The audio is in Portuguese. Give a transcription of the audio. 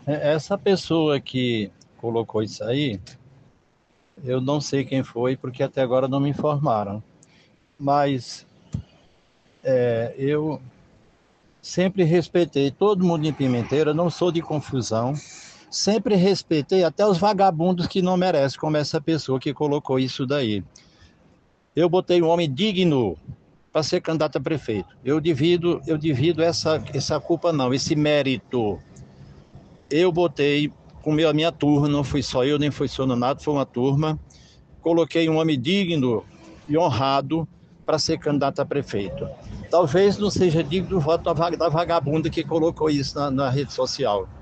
Essa pessoa que colocou isso aí, eu não sei quem foi, porque até agora não me informaram. Mas eu sempre respeitei todo mundo em Pimenteira, não sou de confusão. Sempre respeitei até os vagabundos que não merecem, como essa pessoa que colocou isso daí. Eu botei um homem digno para ser candidato a prefeito. Eu divido essa culpa não, esse mérito. Eu botei com a minha turma, não fui só eu, nem foi só Nonato, foi uma turma. Coloquei um homem digno e honrado para ser candidato a prefeito. Talvez não seja digno do voto da vagabunda que colocou isso na rede social.